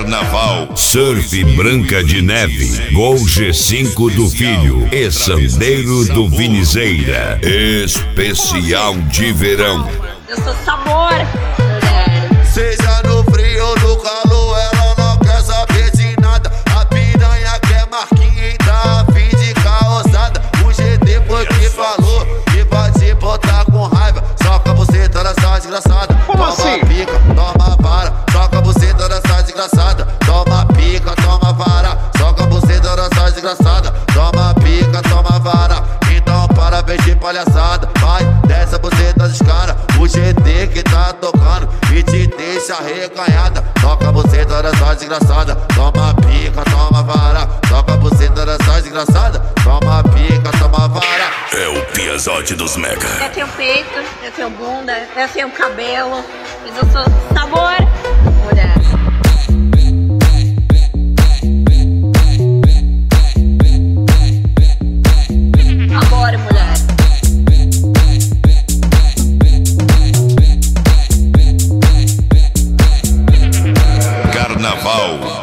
Carnaval, Surf Branca de Neve, Gol G5 do Filho e Sandeiro do Vinizeira. Especial de verão. Eu sou sabor. Seja no frio ou no calor, ela não quer saber de nada. A piranha quer marquinha e tá a fim de causada. O GD foi que falou que vai te botar com raiva. Soca você toda essa desgraçada. Como assim? Pica, toma vara. Soca você toda essa desgraçada. Toma pica, toma vara. Soca você toda essa desgraçada. Toma pica, toma vara. Então parabéns de palhaçada. Vai, desce a buceta dos cara. O GD que tá tocando e te deixa reganhada. Toca você toda essa desgraçada. Toma pica, toma vara. Toca você toda essa desgraçada. Toma pica, toma vara. É o Piazote dos Mega. Eu tenho peito, eu tenho bunda, eu tenho cabelo, mas eu sou sabor, mulher. Sabor, mulher. Carnaval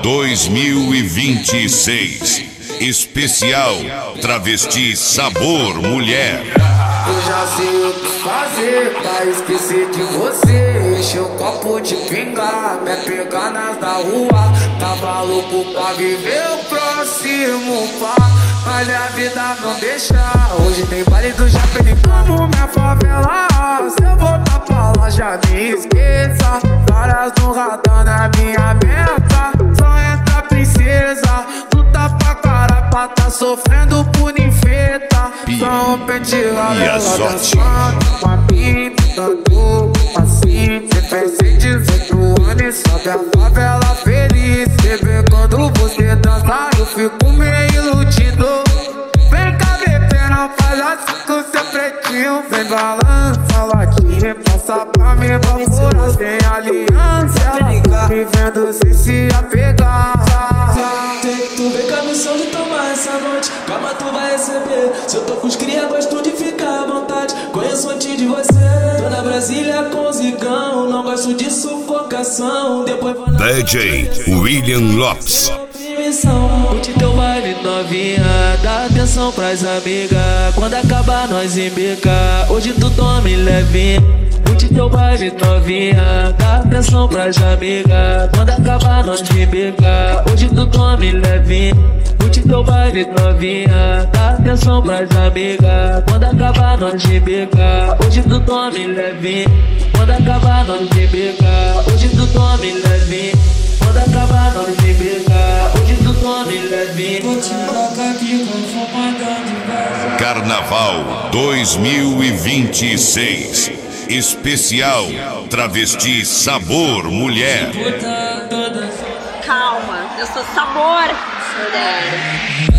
2026. Especial Travesti Sabor Mulher. Eu já sei o que fazer pra esquecer de você. Encher o copo de pinga, me pegar nas da rua. Tava louco pra viver o próximo par, mas a vida não deixa. Hoje tem baile do Japenicano, minha favela. Se eu voltar pra lá já me esqueça. Várias no radar na minha meta. Só entra princesa, tu tá pra cara pra tá sofrendo por ninfeta. Só um penteado, ela dançando uma pipa, dando assim. Cê fez 18 anos, sobe a favela feliz. Bebê, quando você dança, eu fico meio iludido. Vem cá, bebê, não faz assim com seu pretinho. Vem balança, latinha, passa pra mim, vapora sem aliança. Me vendo sem se apegar. Tu vem com a missão de tomar essa noite, calma tu vai receber. Se eu tô com os cria, gosto de ficar à vontade. Conheço antes de você. Tô na Brasília com zigão, não gosto de sufocação. Depois vou na DJ William Lopes. Curte teu baile novinha, dá atenção pras amigas. Quando acabar nós embica, hoje tu tome levinha. Curte teu baile novinha, dá atenção pras amigas. Quando acabar nós embica, hoje tu tome levinha. Curte teu baile novinha, dá atenção pras amigas. Quando acabar nós embica, hoje tu tome levinha. Quando acabar nós embica, hoje tu tome levinha. Quando acabar nós embica, hoje tu tome levinha. Vou te colocar aqui com fumada de vaso. Carnaval 2026. Especial Travesti Sabor Mulher. Calma, eu sou sabor, mulher.